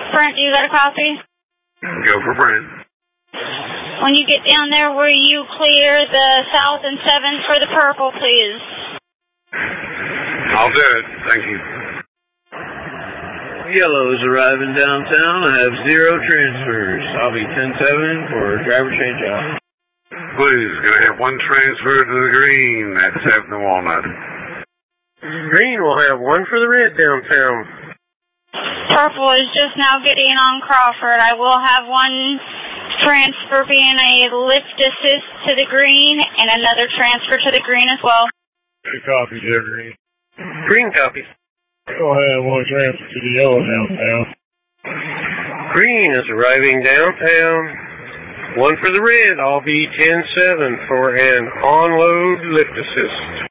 Brent, you got a copy? Go for Brent. When you get down there, will you clear the south and 7 for the purple, please? I'll do it. Thank you. Yellow's arriving downtown. I have 0 transfers. I'll be 10-7 for driver change out. Blue's gonna have 1 transfer to the green. That's 7 to Walnut. Green will have 1 for the red downtown. Purple is just now getting on Crawford. I will have 1 transfer being a lift assist to the green and another transfer to the green as well. Good copy there, Green. Green copy. Go ahead, 1 transfer to the yellow downtown. Green is arriving downtown. 1 for the red. I'll be 10-7 for an on-load lift assist.